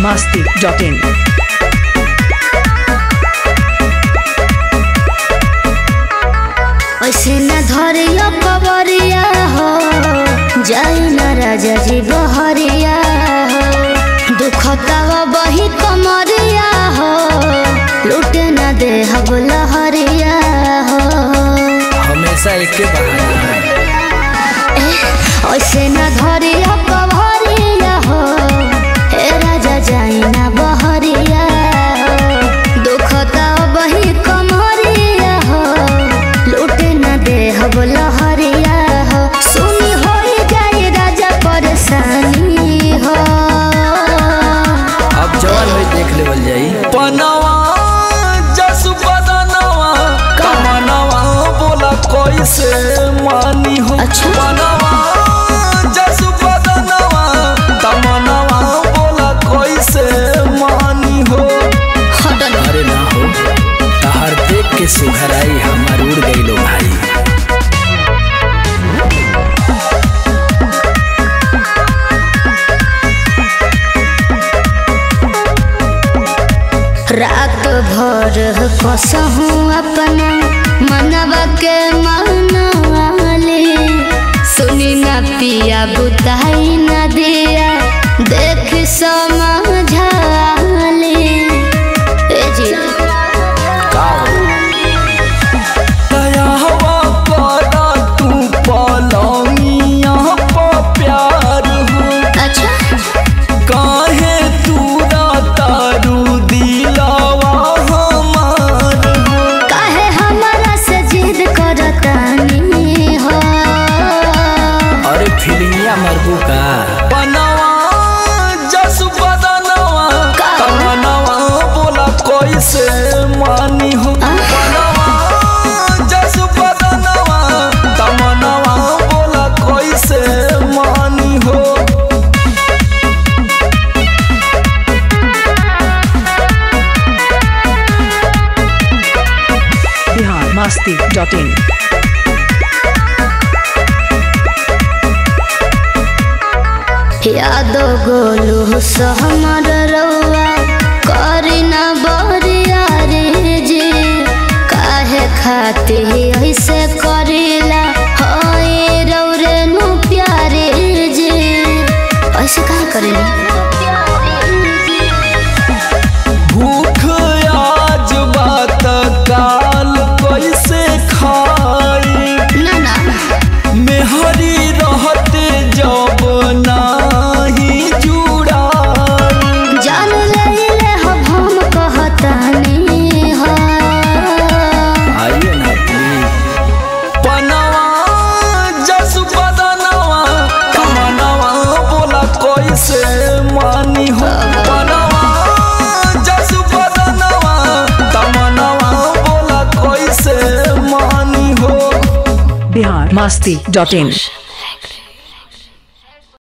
biharmasti.in ऐसे न धरिया पवरिया हो जाई न राजा जी बहरिया हो दुखतावा बही कमरिया हो लूटे न दे हब लहरिया हो हमेशा एक के बहाना ऐसे न धरिया पवरिया हो हे राजा जाई न बहरिया हो दुखतावा बही कमरिया हो लूटे न दे हब लहरिया हो सुनी हो जाए राजा परेशानी हो अब जवान में देख लेवल जाई पनवा जस बदनवा कमनवा बोला कैसे मानी हो अच्छा। पनवा जस बदनवा कमनवा बोला कैसे मानी हो हटन अरे ना हो तहर देख के सुघराई हमार उड़ गई लो भाई रात भर कसहूँ अपना मनवा के मनवाले सुनी न पिया बुताई न दिया देख समझाले ए जी का हो दया हवा करा तू पलंगिया पा प्यार हो अच्छा काहे तू तारू दिलावा हमार हो काहे हमारा से जिद करतानी हो अरे फिलिंगिया मरबू का बनवा जस बदनवा कमनवा बोला कैसे मानी हो बनवा जस बदनवा कमनवा बोला कैसे मानी हो biharmasti.in यादो गोलू सहमर रउआ करी न बरिया रे जी काहे खाती ऐसे करीला होए रौरे नु प्यारे जी ऐसे काहे करेला भूख आज बात काल कैसे खाई ना ना मेहरी रहते जब नाही जुड़ाई जान ले हम कहतानी हो आइए ना प्लीज पनवा जस बदनवा कमनवा बोला कैसे मानी हो पनवा जस बदनवा कमनवा बोला कैसे मानी हो biharmasti.in